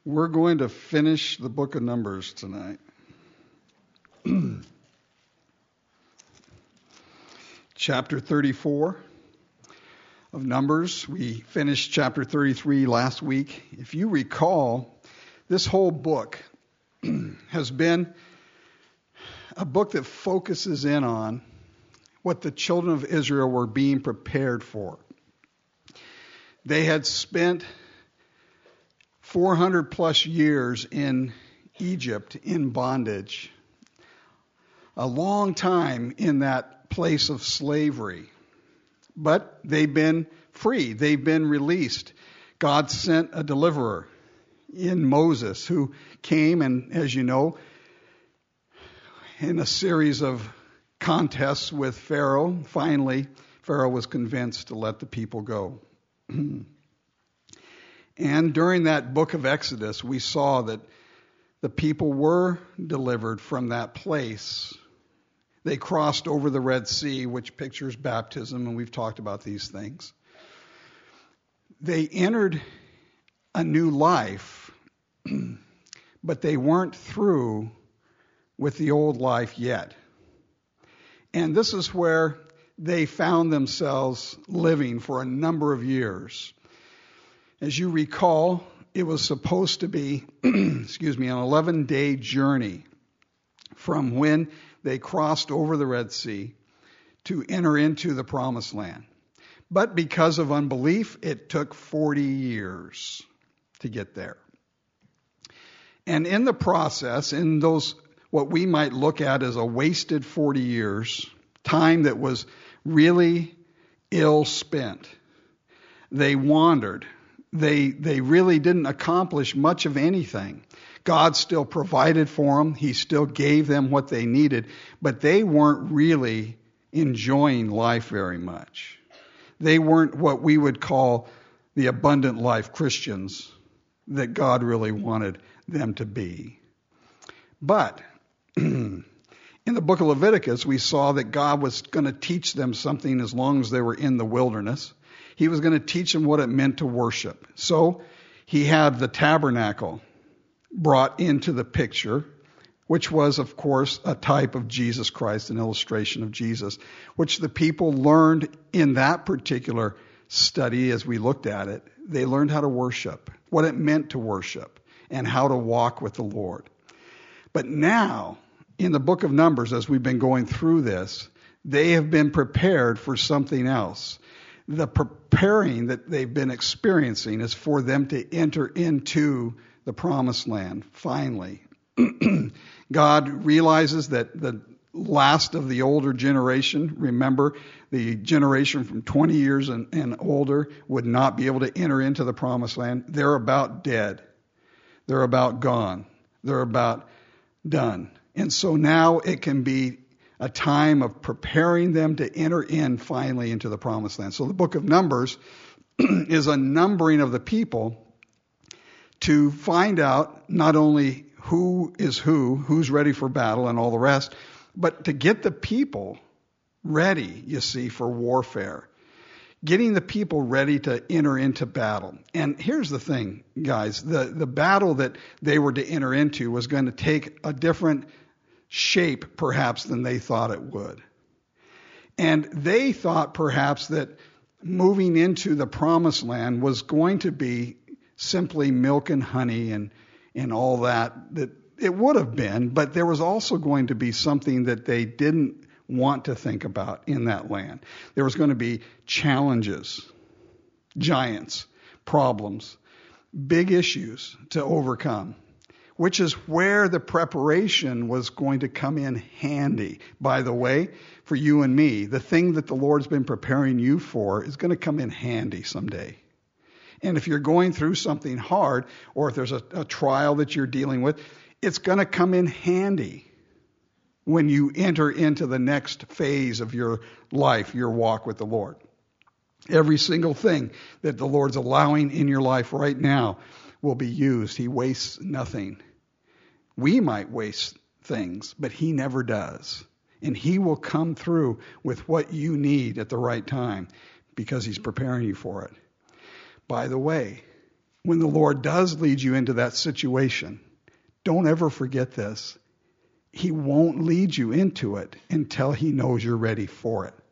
We're going to finish the book of Numbers tonight. Chapter 34 of Numbers. We finished chapter 33 last week. If you recall, this whole book has been a book that focuses in on what the children of Israel were being prepared for. They had spent 400 plus years in Egypt in bondage, a long time in that place of slavery. But they've been free. They've been released. God sent a deliverer in Moses who came and, as you know, in a series of contests with Pharaoh, finally Pharaoh was convinced to let the people go. And during that book of Exodus, we saw that the people were delivered from that place. They crossed over the Red Sea, which pictures baptism, and we've talked about these things. They entered a new life, but they weren't through with the old life yet. And this is where they found themselves living for a number of years. As you recall, it was supposed to be, an 11-day journey from when they crossed over the Red Sea to enter into the Promised Land. But because of unbelief, it took 40 years to get there. And in the process, in those, what we might look at as a wasted 40 years, time that was really ill spent, they wandered. They really didn't accomplish much of anything. God still provided for them. He still gave them what they needed, but they weren't really enjoying life very much. They weren't what we would call the abundant life Christians that God really wanted them to be. But in the book of Leviticus, we saw that God was going to teach them something as long as they were in the wilderness. He was going to teach them what it meant to worship. So he had the tabernacle brought into the picture, which was, of course, a type of Jesus Christ, an illustration of Jesus, which the people learned in that particular study as we looked at it. They learned how to worship, what it meant to worship, and how to walk with the Lord. But now, in the book of Numbers, as we've been going through this, they have been prepared for something else. The preparing that they've been experiencing is for them to enter into the Promised Land, finally. God realizes that the last of the older generation, remember, the generation from 20 years and older would not be able to enter into the Promised Land. They're about dead. They're about gone. They're about done. And so now it can be a time of preparing them to enter in finally into the Promised Land. So the book of Numbers is a numbering of the people to find out not only who is who's ready for battle and all the rest, but to get the people ready, you see, for warfare. Getting the people ready to enter into battle. And here's the thing, guys. The battle that they were to enter into was going to take a different shape, perhaps, than they thought it would. And they thought, perhaps, that moving into the Promised Land was going to be simply milk and honey and all that it would have been, but there was also going to be something that they didn't want to think about in that land. There was going to be challenges, giants, problems, big issues to overcome, which is where the preparation was going to come in handy. By the way, for you and me, the thing that the Lord's been preparing you for is going to come in handy someday. And if you're going through something hard, or if there's a trial that you're dealing with, it's going to come in handy when you enter into the next phase of your life, your walk with the Lord. Every single thing that the Lord's allowing in your life right now will be used. He wastes nothing. We might waste things, but He never does. And He will come through with what you need at the right time because He's preparing you for it. By the way, when the Lord does lead you into that situation, don't ever forget this. He won't lead you into it until he knows you're ready for it.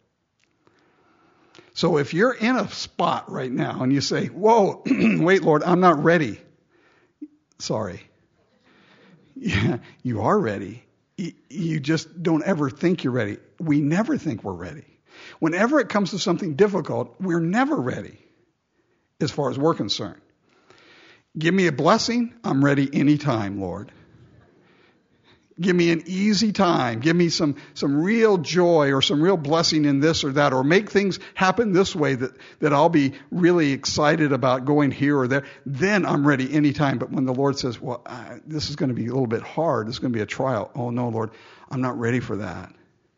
So if you're in a spot right now and you say, whoa, wait, Lord, I'm not ready. Sorry. Yeah, you are ready. You just don't ever think you're ready. We never think we're ready. Whenever it comes to something difficult, we're never ready as far as we're concerned. Give me a blessing, I'm ready anytime, Lord. Give me an easy time. Give me some real joy or some real blessing in this or that, or make things happen this way that I'll be really excited about going here or there. Then I'm ready anytime. But when the Lord says, well, this is going to be a little bit hard. This is going to be a trial. Oh, no, Lord, I'm not ready for that.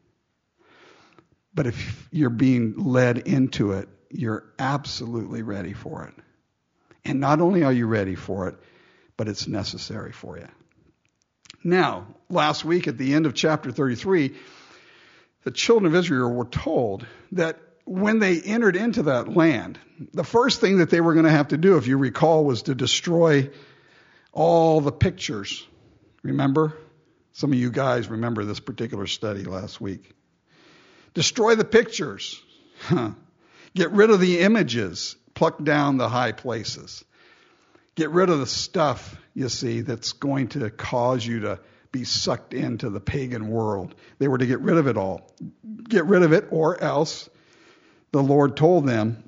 But if you're being led into it, you're absolutely ready for it. And not only are you ready for it, but it's necessary for you. Now, last week at the end of chapter 33, the children of Israel were told that when they entered into that land, the first thing that they were going to have to do, if you recall, was to destroy all the pictures. Remember? Some of you guys remember this particular study last week. Destroy the pictures. Get rid of the images. Pluck down the high places. Get rid of the stuff, you see, that's going to cause you to be sucked into the pagan world. They were to get rid of it all. Get rid of it, or else the Lord told them,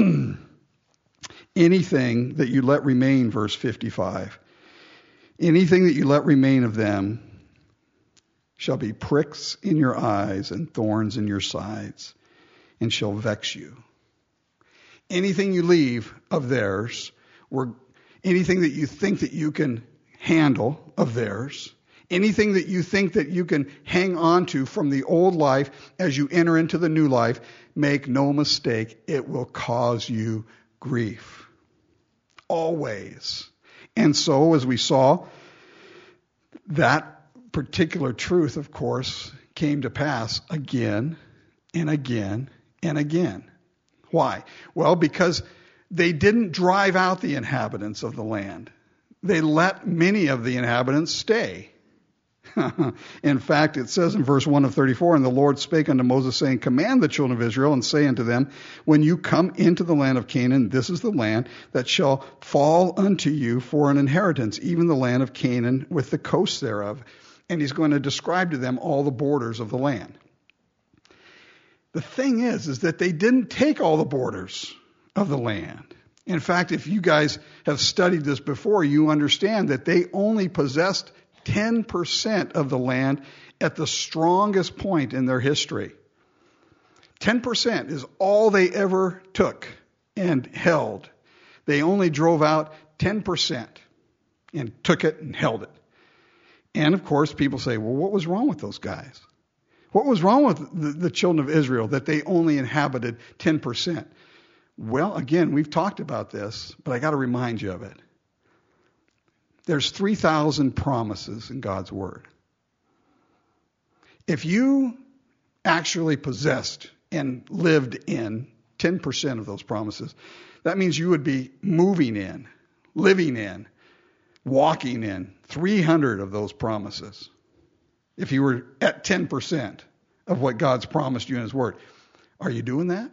anything that you let remain, verse 55, anything that you let remain of them shall be pricks in your eyes and thorns in your sides, and shall vex you. Anything you leave of theirs, or anything that you think that you can handle of theirs, anything that you think that you can hang on to from the old life as you enter into the new life, make no mistake, it will cause you grief. Always. And so, as we saw, that particular truth, of course, came to pass again and again and again. Why? Well, because they didn't drive out the inhabitants of the land. They let many of the inhabitants stay. In fact, it says in verse 1 of 34, and the Lord spake unto Moses, saying, command the children of Israel, and say unto them, when you come into the land of Canaan, this is the land that shall fall unto you for an inheritance, even the land of Canaan with the coasts thereof. And he's going to describe to them all the borders of the land. The thing is that they didn't take all the borders of the land. In fact, if you guys have studied this before, you understand that they only possessed 10% of the land at the strongest point in their history. 10% is all they ever took and held. They only drove out 10% and took it and held it. And of course, people say, well, what was wrong with those guys? What was wrong with the children of Israel that they only inhabited 10%? Well, again, we've talked about this, but I got to remind you of it. There's 3,000 promises in God's Word. If you actually possessed and lived in 10% of those promises, that means you would be moving in, living in, walking in 300 of those promises. If you were at 10% of what God's promised you in His Word. Are you doing that?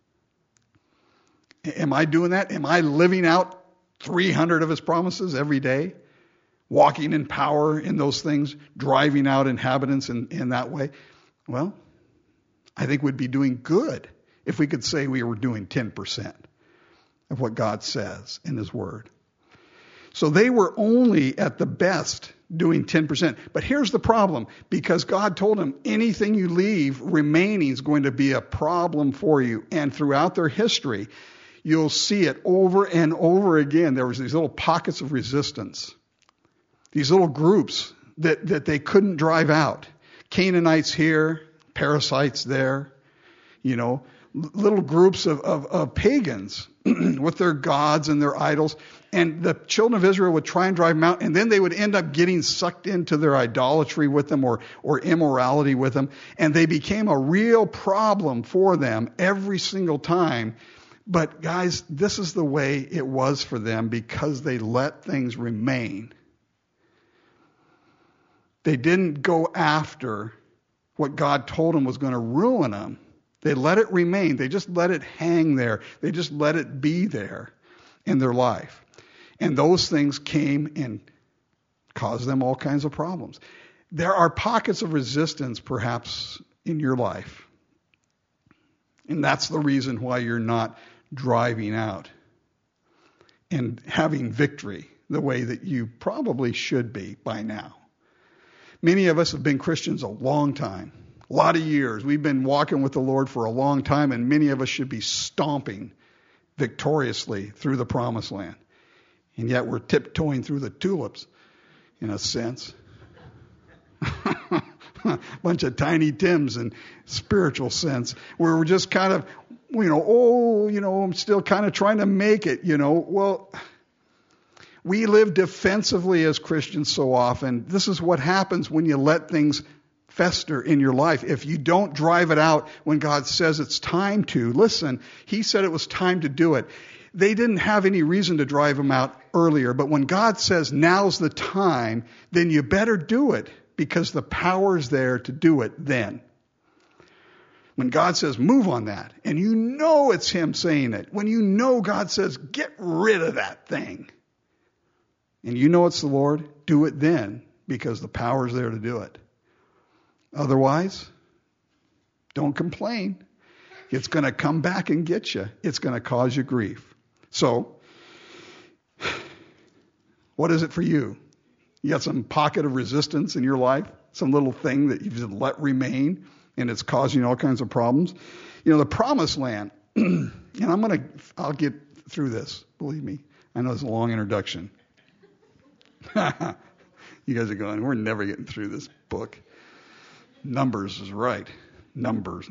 Am I doing that? Am I living out 300 of His promises every day? Walking in power in those things, driving out inhabitants in that way? Well, I think we'd be doing good if we could say we were doing 10% of what God says in His Word. So they were only at the best doing 10%. But here's the problem. Because God told them anything you leave remaining is going to be a problem for you. And throughout their history, you'll see it over and over again. There was these little pockets of resistance. These little groups that they couldn't drive out. Canaanites here, parasites there, little groups of pagans with their gods and their idols. And the children of Israel would try and drive them out, and then they would end up getting sucked into their idolatry with them or immorality with them. And they became a real problem for them every single time But guys, this is the way it was for them because they let things remain. They didn't go after what God told them was going to ruin them. They let it remain. They just let it hang there. They just let it be there in their life. And those things came and caused them all kinds of problems. There are pockets of resistance perhaps in your life. And that's the reason why you're not driving out and having victory the way that you probably should be by now. Many of us have been Christians a long time, a lot of years. We've been walking with the Lord for a long time, and many of us should be stomping victoriously through the promised land. And yet we're tiptoeing through the tulips, in a sense. Bunch of tiny Tims in spiritual sense, where we're just kind of, I'm still kind of trying to make it, Well, we live defensively as Christians so often. This is what happens when you let things fester in your life. If you don't drive it out when God says it's time to, listen, He said it was time to do it. They didn't have any reason to drive them out earlier, but when God says now's the time, then you better do it because the power's there to do it then. When God says move on that, and you know it's Him saying it, when you know God says get rid of that thing, and you know it's the Lord, do it then because the power's there to do it. Otherwise, don't complain. It's going to come back and get you. It's going to cause you grief. So, what is it for you? You got some pocket of resistance in your life? Some little thing that you've just let remain and it's causing all kinds of problems? The promised land, and I'll get through this, believe me. I know it's a long introduction. You guys are going, we're never getting through this book. Numbers is right. Numbers.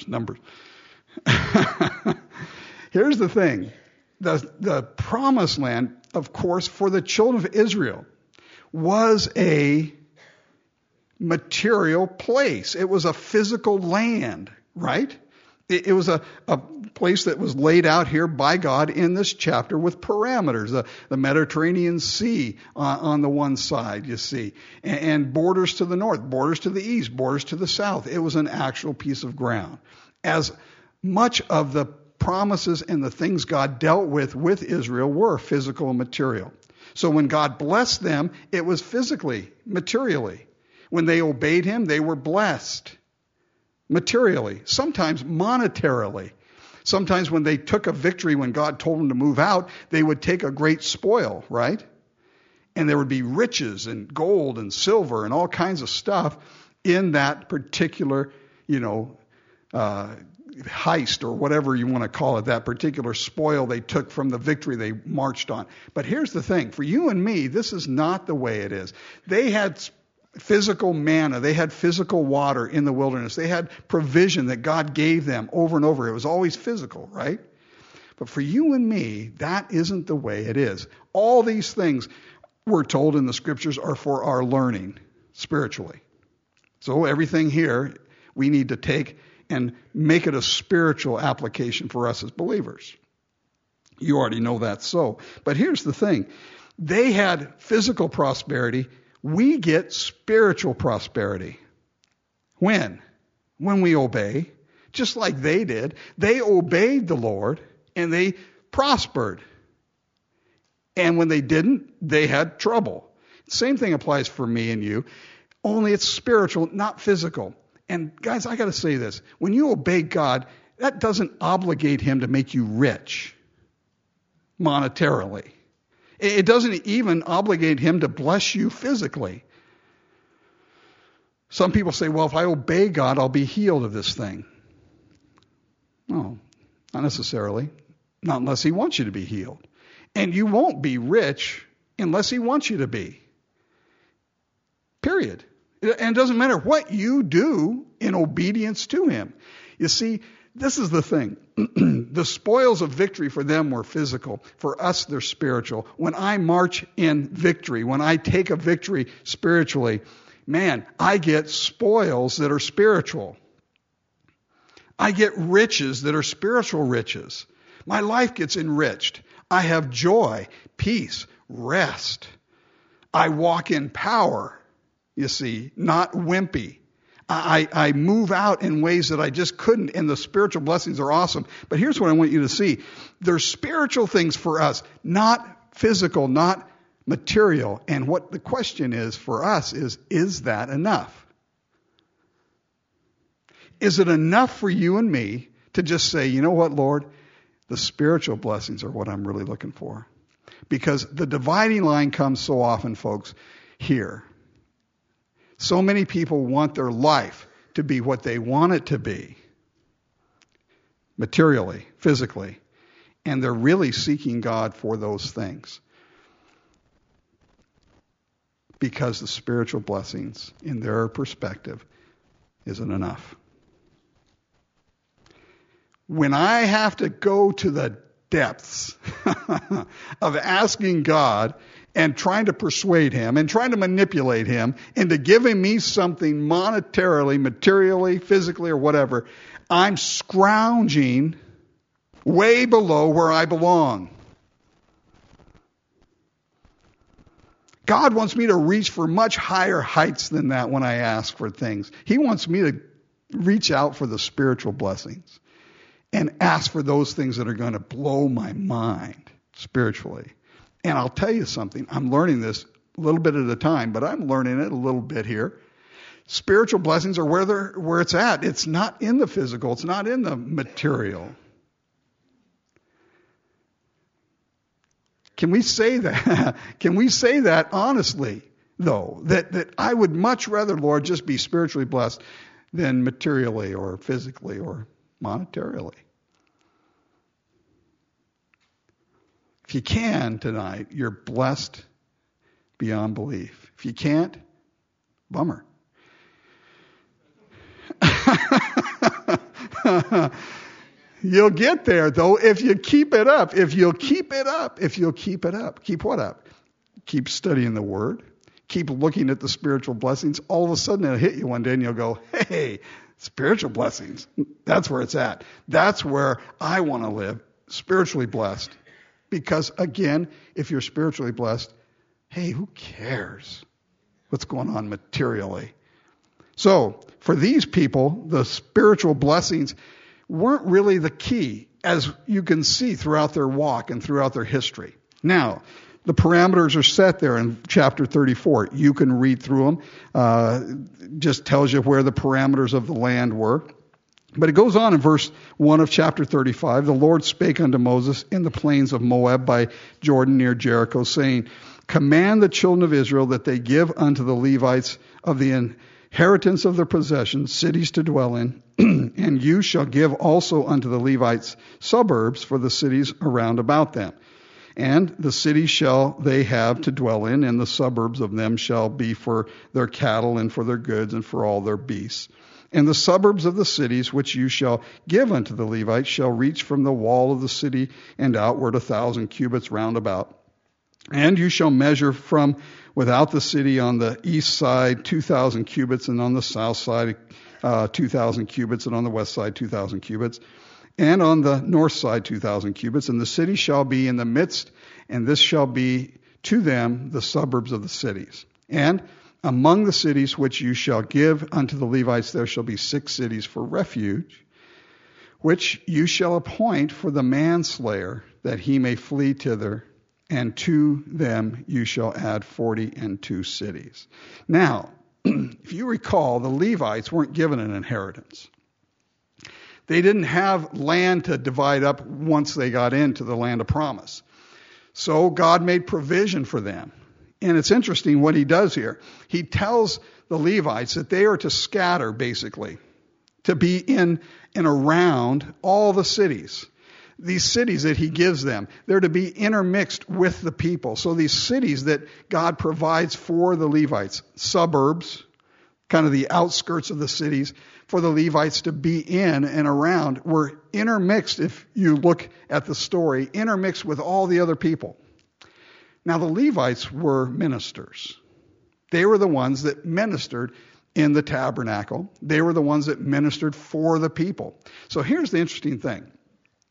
Here's the thing. The promised land, of course, for the children of Israel was a material place. It was a physical land, right? It was a place that was laid out here by God in this chapter with parameters. The Mediterranean Sea on the one side, you see, and borders to the north, borders to the east, borders to the south. It was an actual piece of ground. As much of the promises and the things God dealt with Israel were physical and material. So when God blessed them, it was physically, materially. When they obeyed Him, they were blessed. Materially, sometimes monetarily. Sometimes when they took a victory, when God told them to move out, they would take a great spoil, right? And there would be riches and gold and silver and all kinds of stuff in that particular, heist or whatever you want to call it, that particular spoil they took from the victory they marched on. But here's the thing. For you and me, this is not the way it is. They had physical manna. They had physical water in the wilderness. They had provision that God gave them over and over. It was always physical, right? But for you and me, that isn't the way it is. All these things we're told in the scriptures are for our learning spiritually. So everything here we need to take and make it a spiritual application for us as believers. You already know that's so. But here's the thing. They had physical prosperity. We get spiritual prosperity. When? When we obey, just like they did. They obeyed the Lord and they prospered. And when they didn't, they had trouble. Same thing applies for me and you, only it's spiritual, not physical. And guys, I got to say this. When you obey God, that doesn't obligate Him to make you rich monetarily. It doesn't even obligate Him to bless you physically. Some people say, well, if I obey God, I'll be healed of this thing. No, not necessarily. Not unless He wants you to be healed. And you won't be rich unless He wants you to be. Period. And it doesn't matter what you do in obedience to Him. You see, this is the thing. The spoils of victory for them were physical. For us, they're spiritual. When I march in victory, when I take a victory spiritually, man, I get spoils that are spiritual. I get riches that are spiritual riches. My life gets enriched. I have joy, peace, rest. I walk in power, you see, not wimpy. I move out in ways that I just couldn't, and the spiritual blessings are awesome. But here's what I want you to see. There's spiritual things for us, not physical, not material. And what the question is for us is that enough? Is it enough for you and me to just say, you know what, Lord, the spiritual blessings are what I'm really looking for? Because the dividing line comes so often, folks, here. So many people want their life to be what they want it to be, materially, physically, and they're really seeking God for those things. Because the spiritual blessings, in their perspective, isn't enough. When I have to go to the depths of asking God and trying to persuade him and trying to manipulate him into giving me something monetarily, materially, physically, or whatever, I'm scrounging way below where I belong. God wants me to reach for much higher heights than that when I ask for things. He wants me to reach out for the spiritual blessings and ask for those things that are going to blow my mind spiritually. And I'll tell you something, I'm learning this a little bit at a time, but I'm learning it a little bit here. Spiritual blessings are where it's at. It's not in the physical. It's not in the material. Can we say that? Can we say that honestly, though? That I would much rather, Lord, just be spiritually blessed than materially or physically or monetarily. If you can tonight, you're blessed beyond belief. If you can't, bummer. You'll get there, though, if you keep it up. If you'll keep it up. If you'll keep it up. Keep what up? Keep studying the Word. Keep looking at the spiritual blessings. All of a sudden, it'll hit you one day, and you'll go, hey, spiritual blessings. That's where it's at. That's where I want to live, spiritually blessed. Because, again, if you're spiritually blessed, hey, who cares what's going on materially? So, for these people, the spiritual blessings weren't really the key, as you can see throughout their walk and throughout their history. Now, the parameters are set there in chapter 34. You can read through them. Just tells you where the parameters of the land were. But it goes on in verse 1 of chapter 35. The Lord spake unto Moses in the plains of Moab by Jordan near Jericho, saying, Command the children of Israel that they give unto the Levites of the inheritance of their possessions cities to dwell in, and you shall give also unto the Levites suburbs for the cities around about them. And the cities shall they have to dwell in, and the suburbs of them shall be for their cattle and for their goods and for all their beasts. And the suburbs of the cities which you shall give unto the Levites shall reach from the wall of the city and outward 1,000 cubits round about. And you shall measure from without the city on the east side 2,000 cubits, and on the south side 2,000 cubits, and on the west side 2,000 cubits, and on the north side 2,000 cubits. And the city shall be in the midst, and this shall be to them the suburbs of the cities. And among the cities which you shall give unto the Levites, there shall be 6 cities for refuge, which you shall appoint for the manslayer, that he may flee thither, and to them you shall add 42 cities. Now, if you recall, the Levites weren't given an inheritance. They didn't have land to divide up once they got into the land of promise. So God made provision for them. And it's interesting what he does here. He tells the Levites that they are to scatter, basically, to be in and around all the cities. These cities that he gives them, they're to be intermixed with the people. So these cities that God provides for the Levites, suburbs, kind of the outskirts of the cities, for the Levites to be in and around, were intermixed, if you look at the story, intermixed with all the other people. Now, the Levites were ministers. They were the ones that ministered in the tabernacle. They were the ones that ministered for the people. So here's the interesting thing.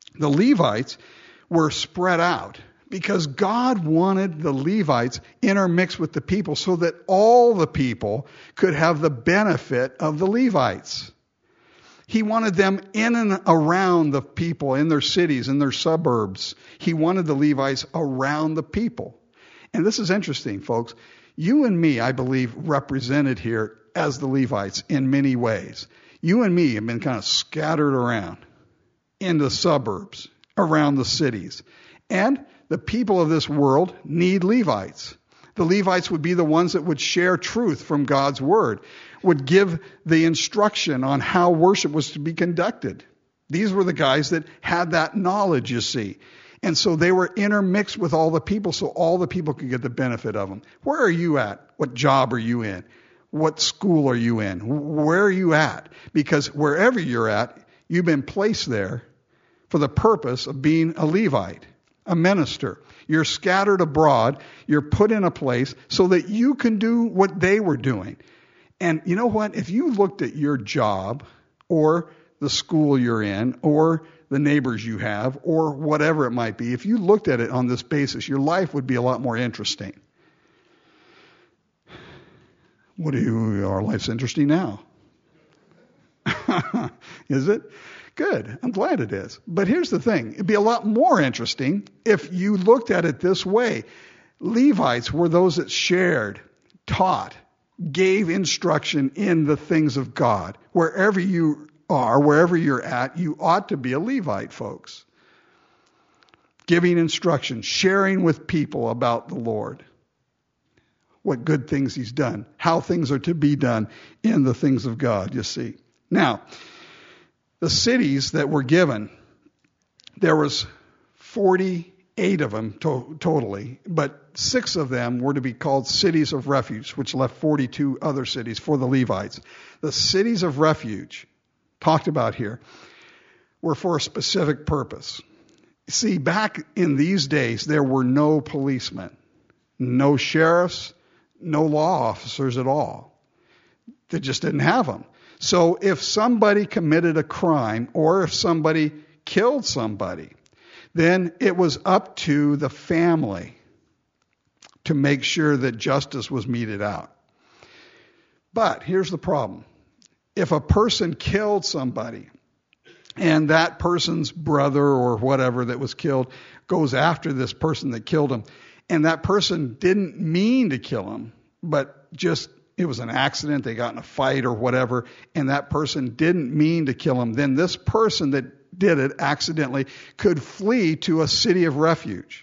The Levites were spread out because God wanted the Levites intermixed with the people so that all the people could have the benefit of the Levites. He wanted them in and around the people, in their cities, in their suburbs. He wanted the Levites around the people. And this is interesting, folks. You and me, I believe, represented here as the Levites in many ways. You and me have been kind of scattered around in the suburbs, around the cities. And the people of this world need Levites. The Levites would be the ones that would share truth from God's word, would give the instruction on how worship was to be conducted. These were the guys that had that knowledge, you see. And so they were intermixed with all the people so all the people could get the benefit of them. Where are you at? What job are you in? What school are you in? Where are you at? Because wherever you're at, you've been placed there for the purpose of being a Levite, a minister. You're scattered abroad. You're put in a place so that you can do what they were doing. And you know what? If you looked at your job or the school you're in or the neighbors you have or whatever it might be, if you looked at it on this basis, your life would be a lot more interesting. Our life's interesting now. Is it? Good. I'm glad it is. But here's the thing. It'd be a lot more interesting if you looked at it this way. Levites were those that shared, taught, gave instruction in the things of God. Wherever you are, wherever you're at, you ought to be a Levite, folks. Giving instruction, sharing with people about the Lord. What good things he's done, how things are to be done in the things of God, you see. Now, the cities that were given, there was 48 of them totally, but 6 of them were to be called cities of refuge, which left 42 other cities for the Levites. The cities of refuge, talked about here, were for a specific purpose. See, back in these days, there were no policemen, no sheriffs, no law officers at all. They just didn't have them. So if somebody committed a crime or if somebody killed somebody, then it was up to the family to make sure that justice was meted out. But here's the problem. If a person killed somebody and that person's brother or whatever that was killed goes after this person that killed him, and that person didn't mean to kill him, but just it was an accident, they got in a fight or whatever, and that person didn't mean to kill him, then this person that did it accidentally could flee to a city of refuge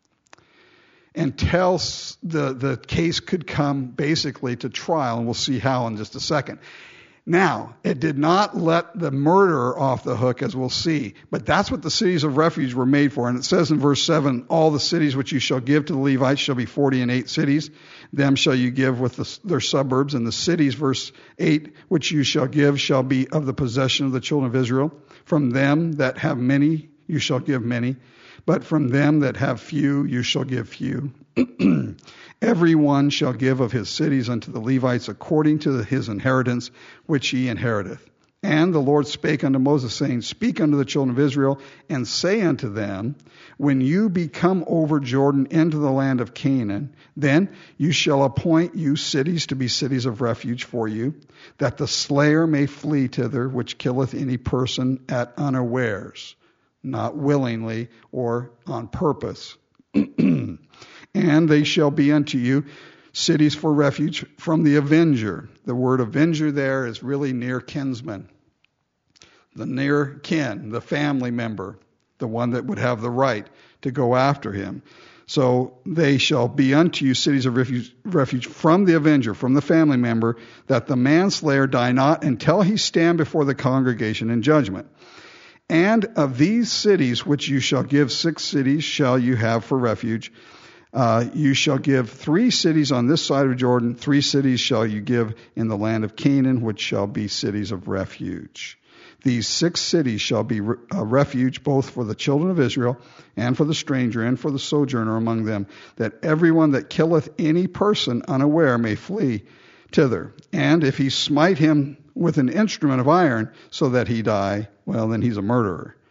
until the case could come basically to trial, and we'll see how in just a second. Now, it did not let the murderer off the hook, as we'll see. But that's what the cities of refuge were made for. And it says in verse 7, all the cities which you shall give to the Levites shall be 48 cities. Them shall you give with their suburbs. And the cities, verse 8, which you shall give shall be of the possession of the children of Israel. From them that have many, you shall give many. But from them that have few, you shall give few. Every one shall give of his cities unto the Levites according to his inheritance, which he inheriteth. And the Lord spake unto Moses, saying, Speak unto the children of Israel, and say unto them, When you be come over Jordan into the land of Canaan, then you shall appoint you cities to be cities of refuge for you, that the slayer may flee thither, which killeth any person at unawares, not willingly or on purpose. And they shall be unto you cities for refuge from the avenger. The word avenger there is really near kinsman. The near kin, the family member, the one that would have the right to go after him. So they shall be unto you cities of refuge from the avenger, from the family member, that the manslayer die not until he stand before the congregation in judgment. And of these cities which you shall give, 6 cities shall you have for refuge. You shall give 3 cities on this side of Jordan, 3 cities shall you give in the land of Canaan, which shall be cities of refuge. These 6 cities shall be a refuge both for the children of Israel and for the stranger and for the sojourner among them, that everyone that killeth any person unaware may flee thither. And if he smite him with an instrument of iron so that he die, well, then he's a murderer.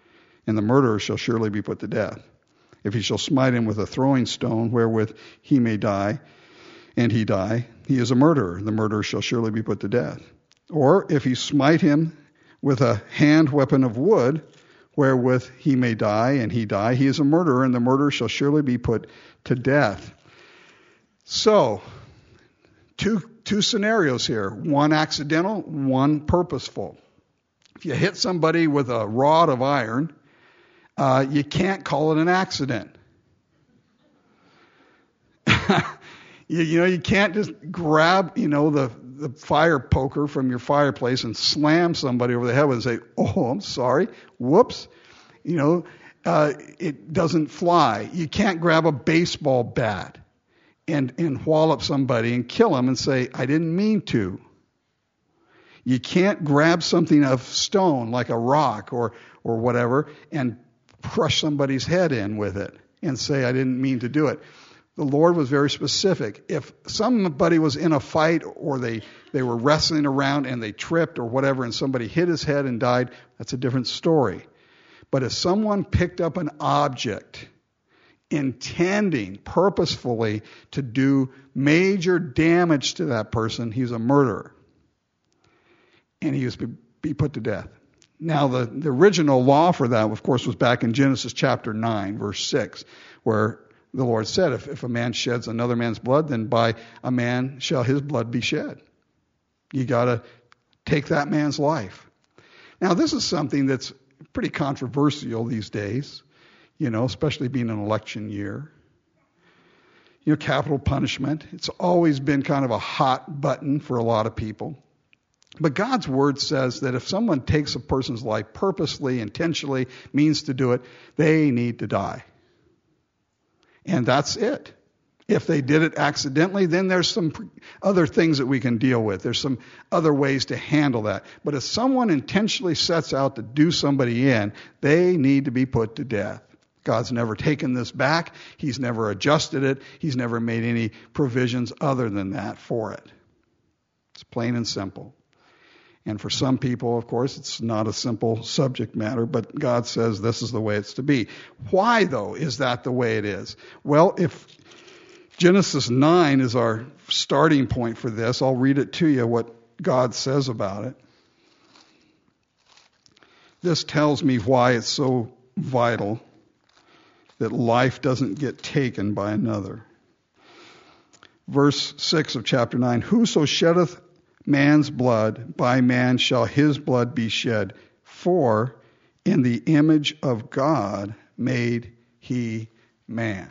and the murderer shall surely be put to death. If he shall smite him with a throwing stone wherewith he may die, and he die, he is a murderer. The murderer shall surely be put to death. Or if he smite him with a hand weapon of wood, wherewith he may die, and he die, he is a murderer, and the murderer shall surely be put to death. So, two scenarios here. One accidental, one purposeful. If you hit somebody with a rod of iron, you can't call it an accident. You can't just grab, the fire poker from your fireplace and slam somebody over the head with and say, "Oh, I'm sorry. Whoops." It doesn't fly. You can't grab a baseball bat and wallop somebody and kill them and say, "I didn't mean to." You can't grab something of stone like a rock or whatever and crush somebody's head in with it and say, "I didn't mean to do it." The Lord was very specific. If somebody was in a fight or they were wrestling around and they tripped or whatever and somebody hit his head and died, that's a different story. But if someone picked up an object intending purposefully to do major damage to that person, he's a murderer. And he was to be put to death. Now, the original law for that, of course, was back in Genesis chapter 9, verse 6, where the Lord said, if a man sheds another man's blood, then by a man shall his blood be shed. You got to take that man's life. Now, this is something that's pretty controversial these days, especially being an election year. Capital punishment. It's always been kind of a hot button for a lot of people. But God's word says that if someone takes a person's life purposely, intentionally, means to do it, they need to die. And that's it. If they did it accidentally, then there's some other things that we can deal with. There's some other ways to handle that. But if someone intentionally sets out to do somebody in, they need to be put to death. God's never taken this back. He's never adjusted it. He's never made any provisions other than that for it. It's plain and simple. And for some people, of course, it's not a simple subject matter, but God says this is the way it's to be. Why, though, is that the way it is? Well, if Genesis 9 is our starting point for this, I'll read it to you, what God says about it. This tells me why it's so vital that life doesn't get taken by another. Verse 6 of chapter 9, "Whoso sheddeth man's blood, by man shall his blood be shed. For in the image of God made he man."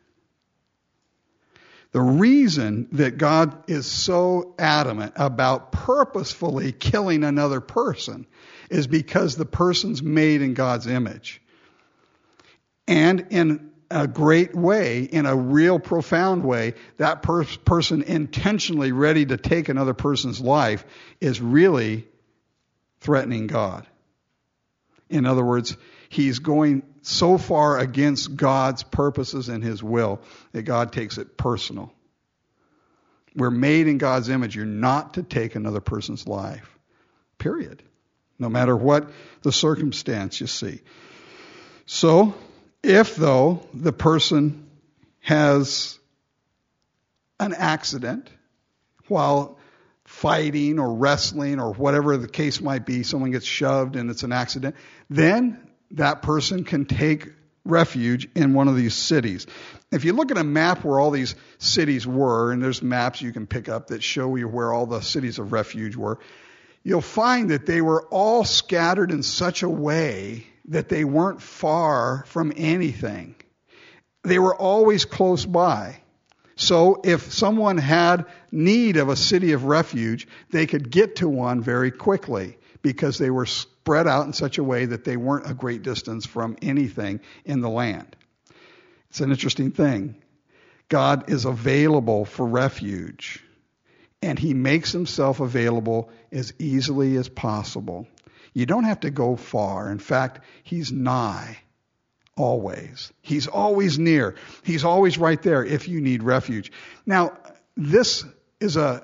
The reason that God is so adamant about purposefully killing another person is because the person's made in God's image. And in a great way, in a real profound way, that person intentionally ready to take another person's life is really threatening God. In other words, he's going so far against God's purposes and his will that God takes it personal. We're made in God's image. You're not to take another person's life. Period. No matter what the circumstance, you see. So, if, though, the person has an accident while fighting or wrestling or whatever the case might be, someone gets shoved and it's an accident, then that person can take refuge in one of these cities. If you look at a map where all these cities were, and there's maps you can pick up that show you where all the cities of refuge were, you'll find that they were all scattered in such a way that they weren't far from anything. They were always close by. So if someone had need of a city of refuge, they could get to one very quickly because they were spread out in such a way that they weren't a great distance from anything in the land. It's an interesting thing. God is available for refuge, and he makes himself available as easily as possible. You don't have to go far. In fact, he's nigh always. He's always near. He's always right there if you need refuge. Now, this is a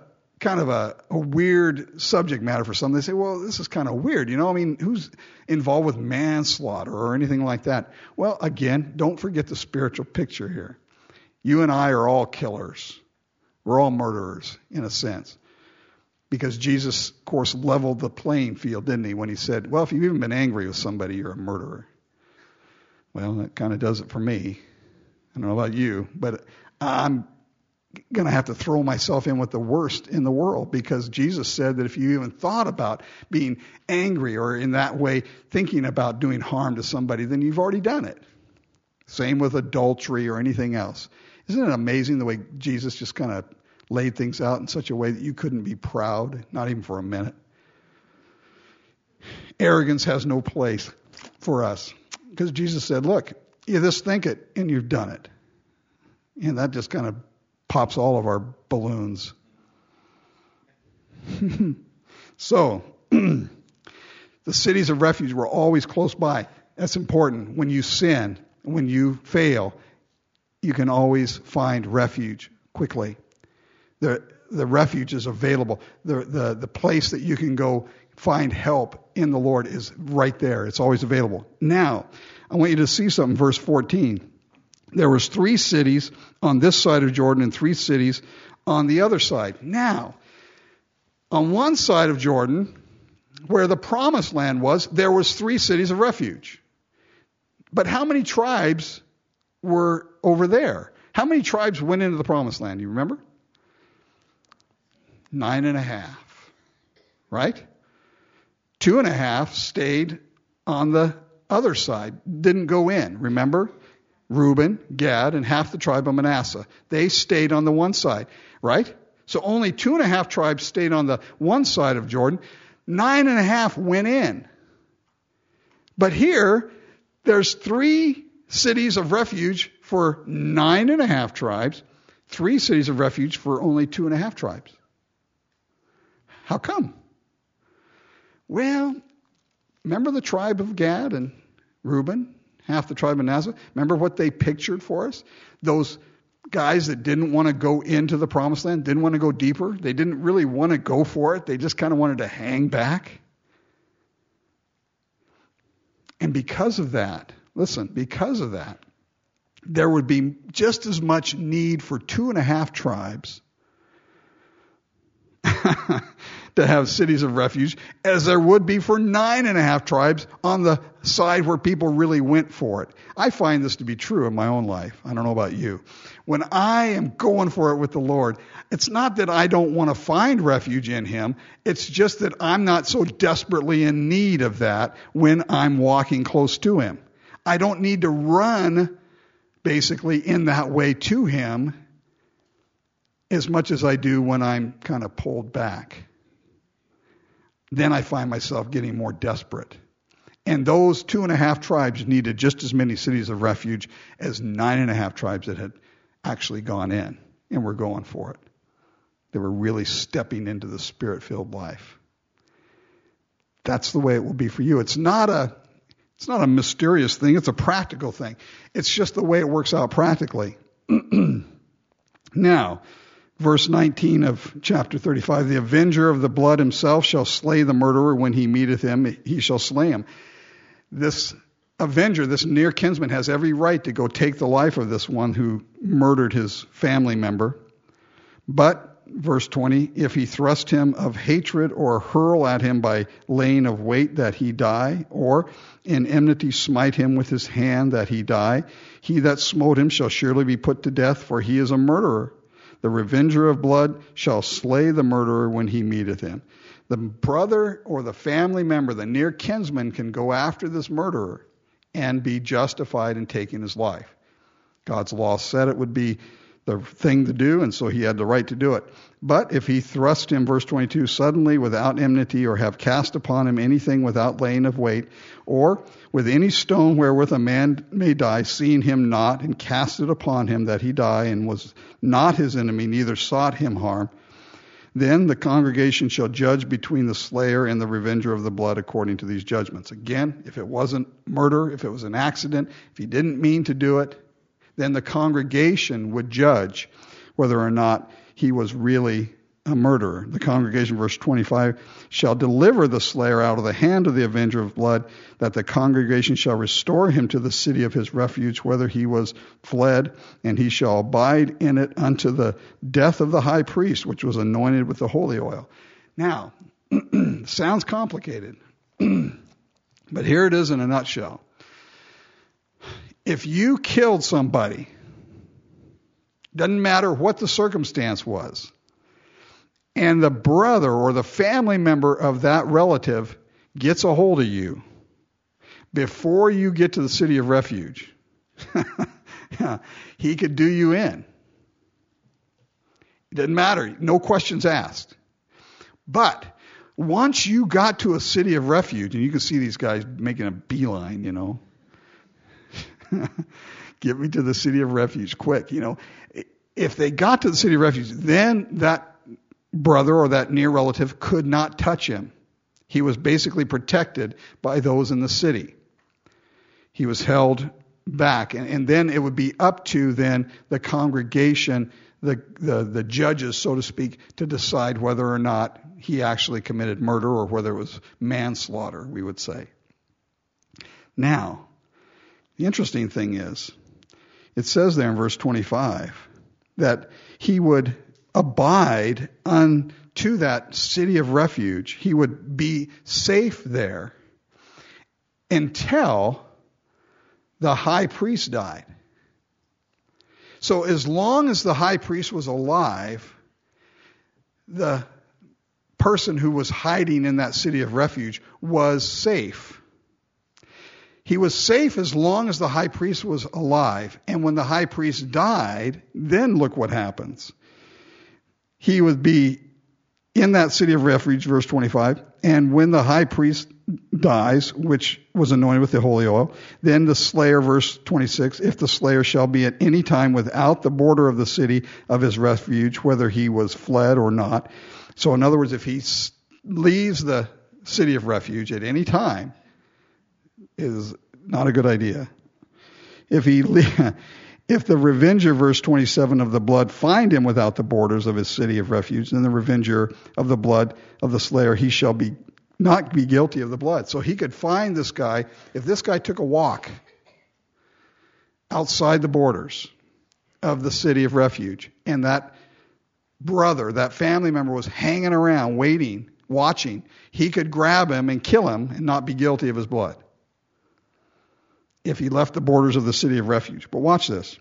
kind of a weird subject matter for some. They say, well, this is kind of weird. I mean, who's involved with manslaughter or anything like that? Well, again, don't forget the spiritual picture here. You and I are all killers. We're all murderers, in a sense. Because Jesus, of course, leveled the playing field, didn't he, when he said, well, if you've even been angry with somebody, you're a murderer. Well, that kind of does it for me. I don't know about you, but I'm going to have to throw myself in with the worst in the world, because Jesus said that if you even thought about being angry or in that way thinking about doing harm to somebody, then you've already done it. Same with adultery or anything else. Isn't it amazing the way Jesus just kind of laid things out in such a way that you couldn't be proud, not even for a minute? Arrogance has no place for us, because Jesus said, look, you just think it and you've done it. And that just kind of pops all of our balloons. So, the cities of refuge were always close by. That's important. When you sin, when you fail, you can always find refuge quickly. The refuge is available. The place that you can go find help in the Lord is right there. It's always available. Now, I want you to see something, verse 14. There was 3 cities on this side of Jordan and 3 cities on the other side. Now, on one side of Jordan, where the promised land was, there was 3 cities of refuge. But how many tribes were over there? How many tribes went into the promised land? Do you remember? 9.5. Right? 2.5 stayed on the other side, didn't go in. Remember? Reuben, Gad, and half the tribe of Manasseh. They stayed on the one side, right? So only 2.5 tribes stayed on the one side of Jordan. 9.5 went in. But here, there's 3 cities of refuge for 9.5 tribes, 3 cities of refuge for only 2.5 tribes. How come? Well, remember the tribe of Gad and Reuben? Half the tribe of Manasseh. Remember what they pictured for us? Those guys that didn't want to go into the promised land, didn't want to go deeper. They didn't really want to go for it. They just kind of wanted to hang back. And because of that, there would be just as much need for 2.5 tribes to have cities of refuge as there would be for 9.5 tribes on the side where people really went for it. I find this to be true in my own life. I don't know about you. When I am going for it with the Lord, it's not that I don't want to find refuge in Him. It's just that I'm not so desperately in need of that when I'm walking close to Him. I don't need to run basically in that way to Him as much as I do when I'm kind of pulled back. Then I find myself getting more desperate. And those 2.5 tribes needed just as many cities of refuge as 9.5 tribes that had actually gone in and were going for it. They were really stepping into the Spirit-filled life. That's the way it will be for you. It's not a mysterious thing. It's a practical thing. It's just the way it works out practically. Now, verse 19 of chapter 35, the avenger of the blood himself shall slay the murderer. When he meeteth him, he shall slay him. This avenger, this near kinsman, has every right to go take the life of this one who murdered his family member. But, verse 20, if he thrust him of hatred or hurl at him by laying of weight that he die, or in enmity smite him with his hand that he die, he that smote him shall surely be put to death, for he is a murderer. The revenger of blood shall slay the murderer when he meeteth him. The brother or the family member, the near kinsman, can go after this murderer and be justified in taking his life. God's law said it would be the thing to do, and so he had the right to do it. But if he thrust him, verse 22, suddenly without enmity, or have cast upon him anything without laying of weight, or with any stone wherewith a man may die, seeing him not, and cast it upon him that he die, and was not his enemy, neither sought him harm, then the congregation shall judge between the slayer and the revenger of the blood according to these judgments. Again, if it wasn't murder, if it was an accident, if he didn't mean to do it, then the congregation would judge whether or not he was really a murderer. The congregation, verse 25, shall deliver the slayer out of the hand of the avenger of blood, that the congregation shall restore him to the city of his refuge, whether he was fled, and he shall abide in it unto the death of the high priest, which was anointed with the holy oil. Now, sounds complicated, but here it is in a nutshell. If you killed somebody, doesn't matter what the circumstance was, and the brother or the family member of that relative gets a hold of you before you get to the city of refuge, he could do you in. It doesn't matter. No questions asked. But once you got to a city of refuge, and you can see these guys making a beeline, get me to the city of refuge quick, If they got to the city of refuge, then that brother or that near relative could not touch him. He was basically protected by those in the city. He was held back. And then it would be up to then the congregation, the judges, so to speak, to decide whether or not he actually committed murder or whether it was manslaughter, we would say. Now, the interesting thing is, it says there in verse 25 that he would abide unto that city of refuge. He would be safe there until the high priest died. So as long as the high priest was alive, the person who was hiding in that city of refuge was safe. He was safe as long as the high priest was alive. And when the high priest died, then look what happens. He would be in that city of refuge, verse 25, and when the high priest dies, which was anointed with the holy oil, then the slayer, verse 26, if the slayer shall be at any time without the border of the city of his refuge, whether he was fled or not. So in other words, if he leaves the city of refuge at any time, is not a good idea. If the revenger, verse 27, of the blood find him without the borders of his city of refuge, then the revenger of the blood of the slayer, he shall not be guilty of the blood. So he could find this guy. If this guy took a walk outside the borders of the city of refuge, and that brother, that family member was hanging around, waiting, watching, he could grab him and kill him and not be guilty of his blood if he left the borders of the city of refuge. But watch this.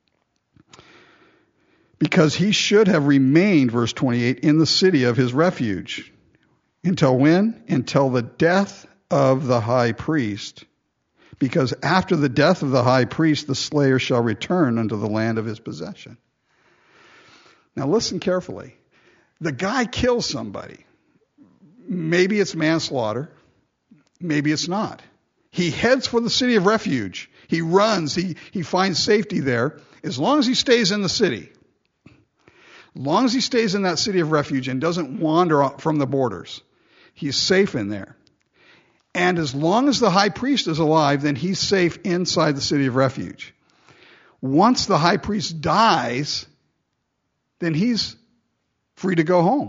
Because he should have remained, verse 28, in the city of his refuge. Until when? Until the death of the high priest. Because after the death of the high priest, the slayer shall return unto the land of his possession. Now listen carefully. The guy kills somebody. Maybe it's manslaughter. Maybe it's not. He heads for the city of refuge. He runs. He finds safety there. As long as he stays in the city. As long as he stays in that city of refuge and doesn't wander from the borders. He's safe in there. And as long as the high priest is alive, then he's safe inside the city of refuge. Once the high priest dies, then he's free to go home.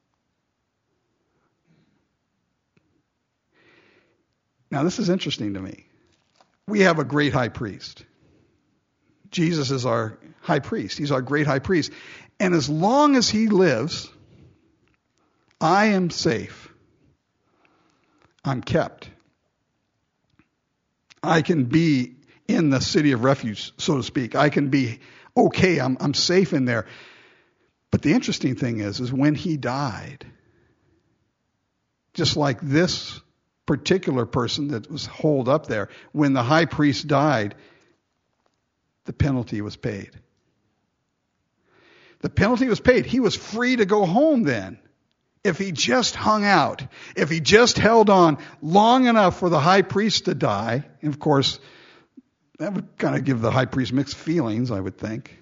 Now, this is interesting to me. We have a great high priest. Jesus is our high priest. He's our great high priest. And as long as he lives, I am safe. I'm kept. I can be in the city of refuge, so to speak. I can be okay. I'm safe in there. But the interesting thing is when he died, just like this particular person that was holed up there, when the high priest died, the penalty was paid. The penalty was paid. He was free to go home then. If he just hung out, if he just held on long enough for the high priest to die, and of course, that would kind of give the high priest mixed feelings, I would think.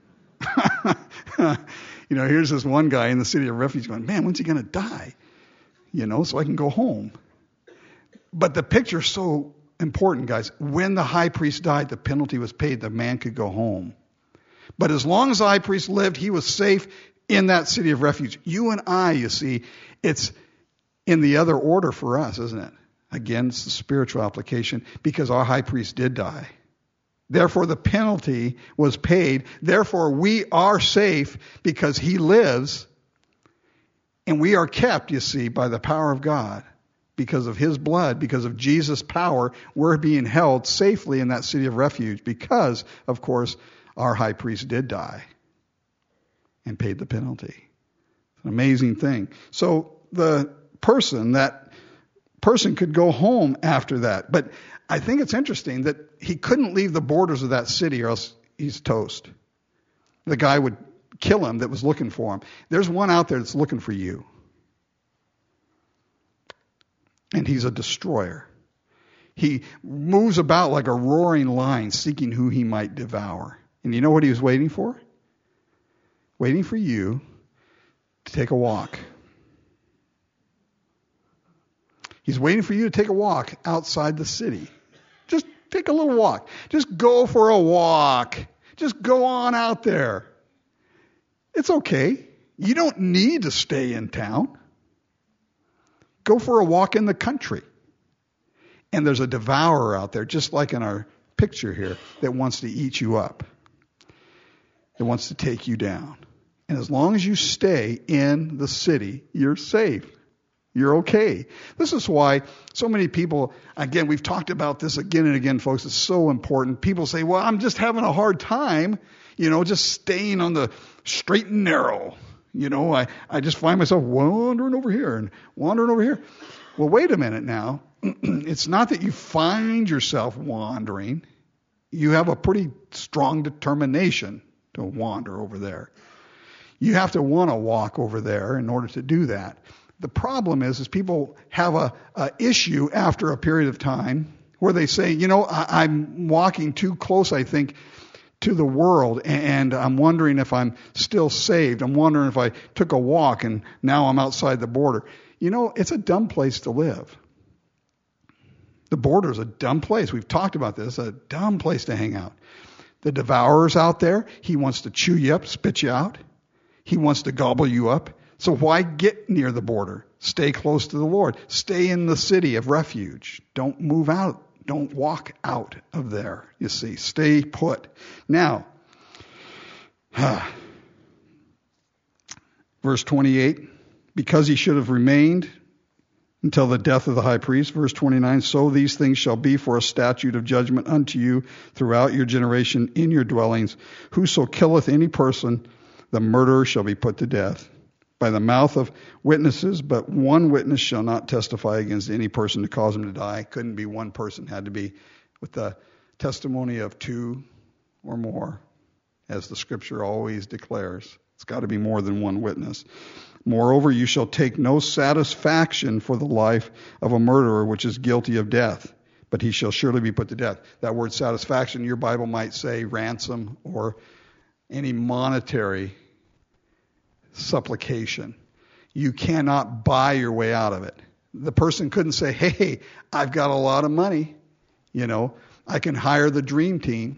Here's this one guy in the city of refuge going, man, when's he going to die? So I can go home. But the picture's so important, guys. When the high priest died, the penalty was paid. The man could go home. But as long as the high priest lived, he was safe in that city of refuge. You and I, you see, it's in the other order for us, isn't it? Again, it's the spiritual application, because our high priest did die. Therefore, the penalty was paid. Therefore, we are safe because he lives. And we are kept, you see, by the power of God. Because of his blood, because of Jesus' power, we're being held safely in that city of refuge because, of course, our high priest did die and paid the penalty. It's an amazing thing. So that person could go home after that. But I think it's interesting that he couldn't leave the borders of that city or else he's toast. The guy would kill him that was looking for him. There's one out there that's looking for you. And he's a destroyer. He moves about like a roaring lion, seeking who he might devour. And you know what he was waiting for? Waiting for you to take a walk. He's waiting for you to take a walk outside the city. Just take a little walk. Just go for a walk. Just go on out there. It's okay. You don't need to stay in town. Go for a walk in the country. And there's a devourer out there, just like in our picture here, that wants to eat you up. That wants to take you down. And as long as you stay in the city, you're safe. You're okay. This is why so many people, again, we've talked about this again and again, folks. It's so important. People say, well, I'm just having a hard time, just staying on the straight and narrow. I just find myself wandering over here and wandering over here. Well, wait a minute now. It's not that you find yourself wandering. You have a pretty strong determination to wander over there. You have to want to walk over there in order to do that. The problem is people have a issue after a period of time where they say, I'm walking too close, I think, to the world, and I'm wondering if I'm still saved. I'm wondering if I took a walk and now I'm outside the border. It's a dumb place to live. The border is a dumb place. We've talked about this, a dumb place to hang out. The devourer's out there. He wants to chew you up, spit you out. He wants to gobble you up. So why get near the border? Stay close to the Lord. Stay in the city of refuge. Don't move out. Don't walk out of there, you see. Stay put. Now, verse 28, because he should have remained until the death of the high priest. Verse 29, so these things shall be for a statute of judgment unto you throughout your generation in your dwellings. Whoso killeth any person, the murderer shall be put to death by the mouth of witnesses, but one witness shall not testify against any person to cause him to die. Couldn't be one person, had to be with the testimony of two or more, as the scripture always declares. It's got to be more than one witness. Moreover, you shall take no satisfaction for the life of a murderer which is guilty of death, but he shall surely be put to death. That word satisfaction, your Bible might say ransom or any monetary supplication. You cannot buy your way out of it. The person couldn't say, hey, I've got a lot of money. I can hire the dream team.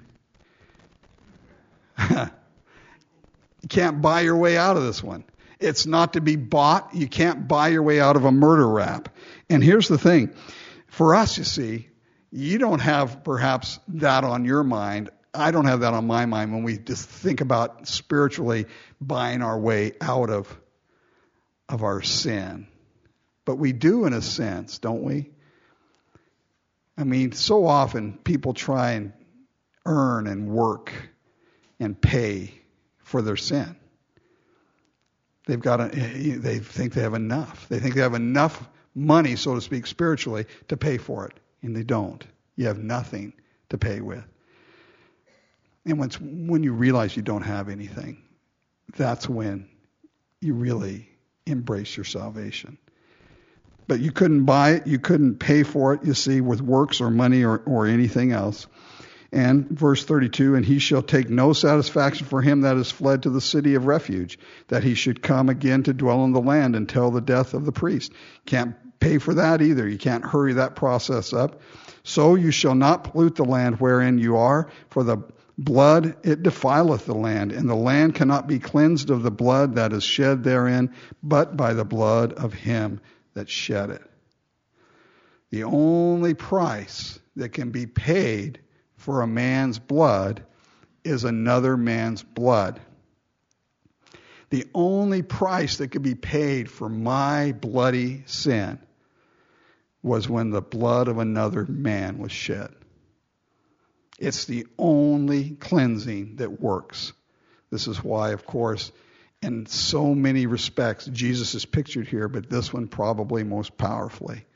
You can't buy your way out of this one. It's not to be bought. You can't buy your way out of a murder rap. And here's the thing. For us, you see, you don't have perhaps that on your mind. I don't have that on my mind when we just think about spiritually buying our way out of our sin. But we do in a sense, don't we? I mean, so often people try and earn and work and pay for their sin. They think they have enough. They think they have enough money, so to speak, spiritually to pay for it. And they don't. You have nothing to pay with. And when you realize you don't have anything, that's when you really embrace your salvation. But you couldn't buy it, you couldn't pay for it, you see, with works or money or anything else. And verse 32, and he shall take no satisfaction for him that is fled to the city of refuge, that he should come again to dwell in the land until the death of the priest. Can't pay for that either. You can't hurry that process up. So you shall not pollute the land wherein you are, for the blood, it defileth the land, and the land cannot be cleansed of the blood that is shed therein, but by the blood of him that shed it. The only price that can be paid for a man's blood is another man's blood. The only price that could be paid for my bloody sin was when the blood of another man was shed. It's the only cleansing that works. This is why, of course, in so many respects, Jesus is pictured here, but this one probably most powerfully.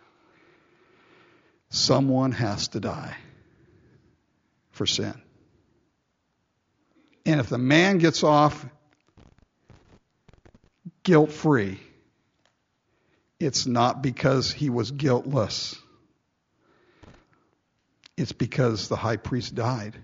Someone has to die for sin. And if the man gets off guilt-free, it's not because he was guiltless. It's because the high priest died.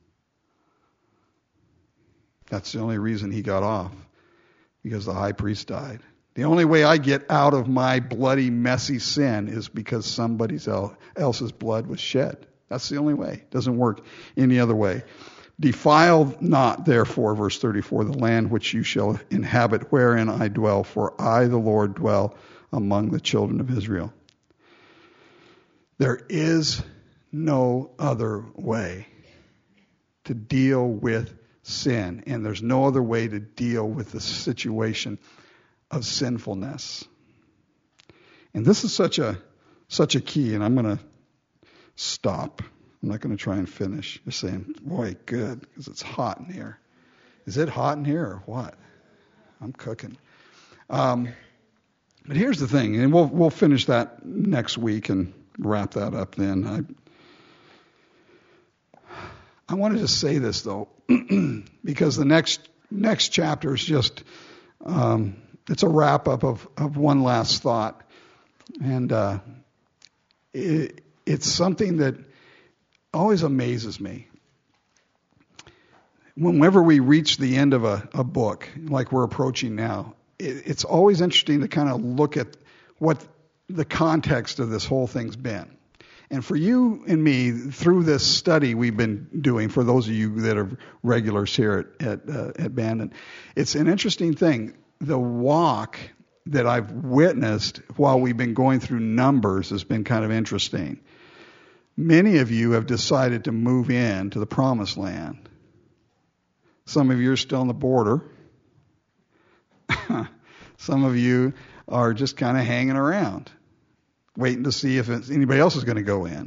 That's the only reason he got off, because the high priest died. The only way I get out of my bloody, messy sin is because somebody else's blood was shed. That's the only way. It doesn't work any other way. Defile not, therefore, verse 34, the land which you shall inhabit, wherein I dwell, for I, the Lord, dwell among the children of Israel. There is no other way to deal with sin, and there's no other way to deal with the situation of sinfulness. And this is such a key, and I'm going to stop. I'm not going to try and finish. You're saying, boy, good, because it's hot in here. Is it hot in here or what? I'm cooking. But here's the thing, and we'll finish that next week and wrap that up then. I wanted to say this, though, because the next chapter is just, it's a wrap-up of one last thought. And it's something that always amazes me. Whenever we reach the end of a book, like we're approaching now, it's always interesting to kind of look at what the context of this whole thing's been. And for you and me, through this study we've been doing, for those of you that are regulars here at Bandon, it's an interesting thing. The walk that I've witnessed while we've been going through Numbers has been kind of interesting. Many of you have decided to move in to the Promised Land. Some of you are still on the border. Some of you are just kind of hanging around, waiting to see if anybody else is going to go in.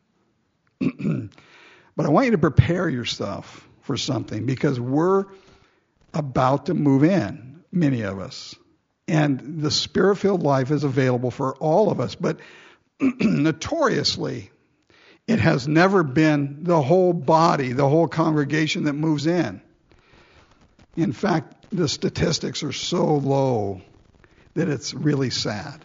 But I want you to prepare yourself for something, because we're about to move in, many of us. And the Spirit-filled life is available for all of us. But notoriously, it has never been the whole body, the whole congregation that moves in. In fact, the statistics are so low that it's really sad.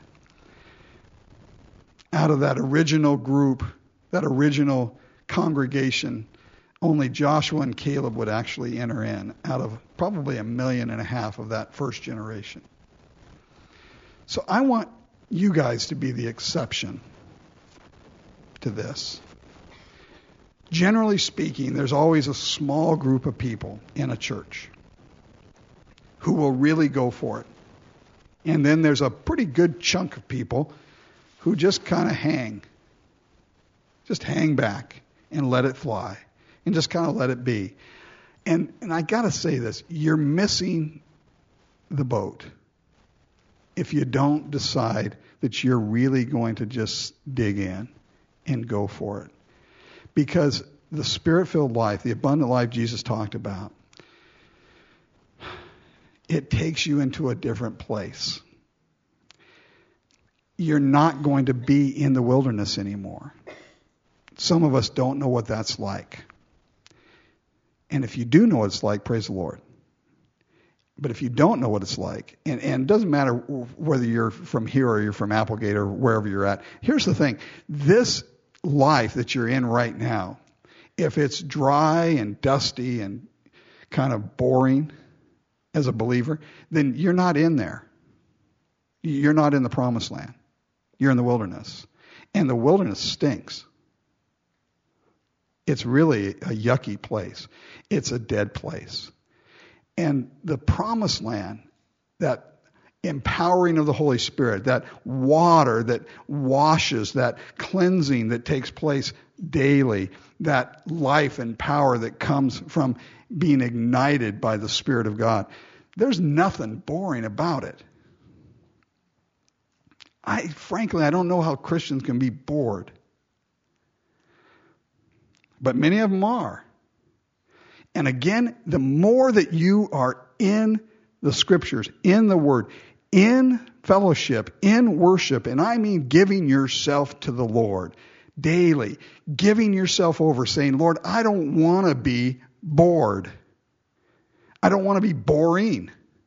Out of that original group, that original congregation, only Joshua and Caleb would actually enter in, out of probably 1.5 million of that first generation. So I want you guys to be the exception to this. Generally speaking, there's always a small group of people in a church who will really go for it. And then there's a pretty good chunk of people who just kind of hang back and let it fly and just kind of let it be. And I got to say this, you're missing the boat if you don't decide that you're really going to just dig in and go for it. Because the Spirit-filled life, the abundant life Jesus talked about, it takes you into a different place. You're not going to be in the wilderness anymore. Some of us don't know what that's like. And if you do know what it's like, praise the Lord. But if you don't know what it's like, and it doesn't matter whether you're from here or you're from Applegate or wherever you're at, here's the thing. This life that you're in right now, if it's dry and dusty and kind of boring as a believer, then you're not in there. You're not in the Promised Land. You're in the wilderness. And the wilderness stinks. It's really a yucky place. It's a dead place. And the promised land, that empowering of the Holy Spirit, that water that washes, that cleansing that takes place daily, that life and power that comes from being ignited by the Spirit of God. There's nothing boring about it. Frankly, I don't know how Christians can be bored. But many of them are. And again, the more that you are in the Scriptures, in the Word, in fellowship, in worship, and I mean giving yourself to the Lord daily, giving yourself over, saying, Lord, I don't want to be bored. I don't want to be boring.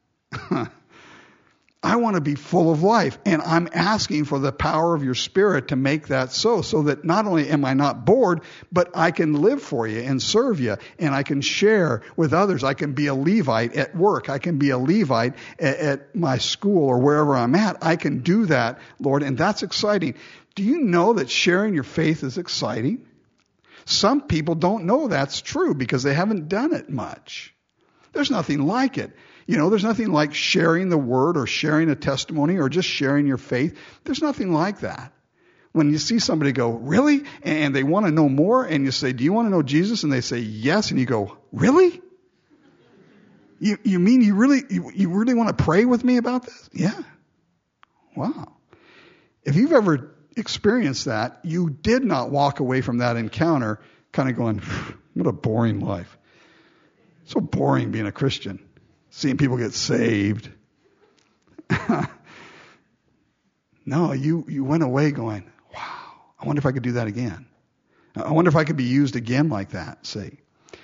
I want to be full of life. And I'm asking for the power of your Spirit to make that so that not only am I not bored, but I can live for you and serve you, and I can share with others. I can be a Levite at work. I can be a Levite at my school or wherever I'm at. I can do that, Lord, and that's exciting. Do you know that sharing your faith is exciting? Some people don't know that's true because they haven't done it much. There's nothing like it. There's nothing like sharing the word or sharing a testimony or just sharing your faith. There's nothing like that. When you see somebody go, really? And they want to know more, and you say, do you want to know Jesus? And they say, yes. And you go, really? You mean you really want to pray with me about this? Yeah. Wow. If you've ever experienced that, you did not walk away from that encounter kind of going, what a boring life. So boring being a Christian. Seeing people get saved. No, you went away going, wow, I wonder if I could do that again. I wonder if I could be used again like that, see.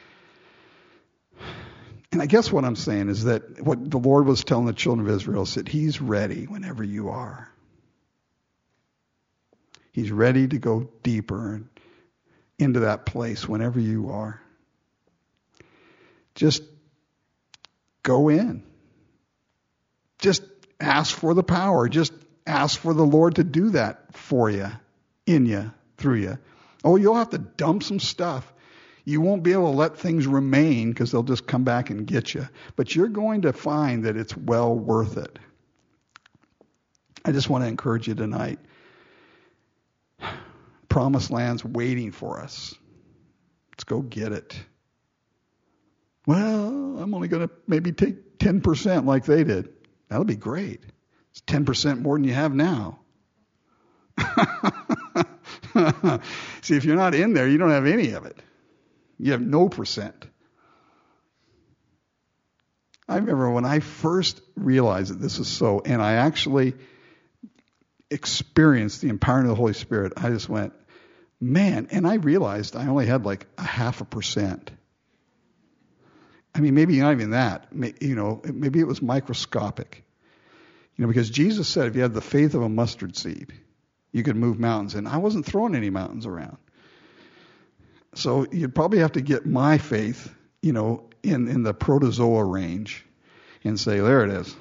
And I guess what I'm saying is that what the Lord was telling the children of Israel is that He's ready whenever you are. He's ready to go deeper into that place whenever you are. Just go in. Just ask for the power. Just ask for the Lord to do that for you, in you, through you. Oh, you'll have to dump some stuff. You won't be able to let things remain because they'll just come back and get you. But you're going to find that it's well worth it. I just want to encourage you tonight. Promised land's waiting for us. Let's go get it. Well, I'm only going to maybe take 10% like they did. That'll be great. It's 10% more than you have now. See, if you're not in there, you don't have any of it. You have no percent. I remember when I first realized that this was so, and I actually experienced the empowering of the Holy Spirit, I just went, man, and I realized I only had like 0.5%. I mean, maybe not even that. Maybe it was microscopic. Because Jesus said if you had the faith of a mustard seed, you could move mountains. And I wasn't throwing any mountains around. So you'd probably have to get my faith, in the protozoa range and say, there it is.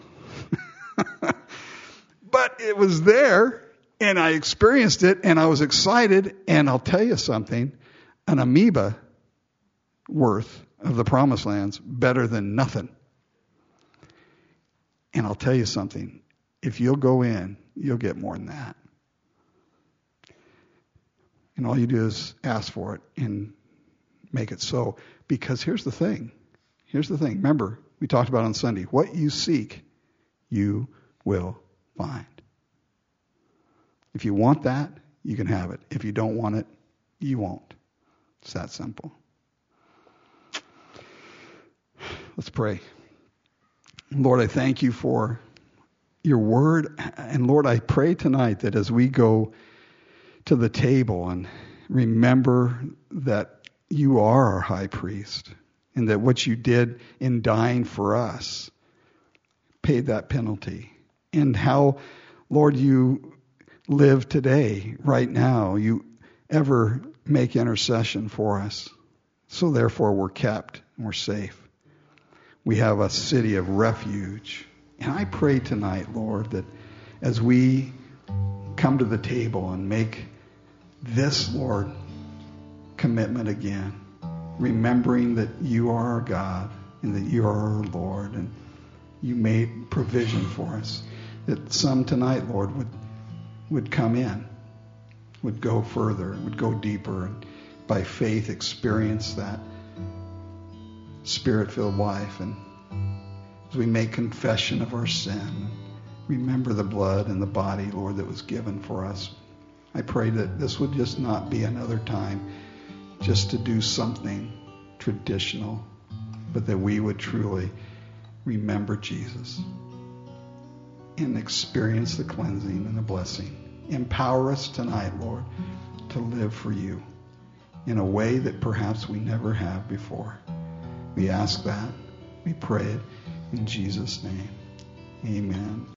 But it was there, and I experienced it, and I was excited. And I'll tell you something, an amoeba worth of the promised land's better than nothing. And I'll tell you something, if you'll go in, you'll get more than that. And all you do is ask for it and make it so. Because here's the thing. Remember, we talked about on Sunday, what you seek, you will find. If you want that, you can have it. If you don't want it, you won't. It's that simple. Let's pray. Lord, I thank you for your word. And Lord, I pray tonight that as we go to the table and remember that you are our high priest and that what you did in dying for us paid that penalty. And how, Lord, you live today, right now. You ever make intercession for us. So therefore we're kept and we're safe. We have a city of refuge. And I pray tonight, Lord, that as we come to the table and make this, Lord, commitment again, remembering that you are our God and that you are our Lord, and you made provision for us. That some tonight, Lord, would come in, would go further, would go deeper, and by faith experience that Spirit-filled life. And as we make confession of our sin, remember the blood and the body, Lord, that was given for us. I pray that this would just not be another time just to do something traditional, but that we would truly remember Jesus and experience the cleansing and the blessing. Empower us tonight, Lord, to live for you in a way that perhaps we never have before. We ask that. We pray it in Jesus' name. Amen.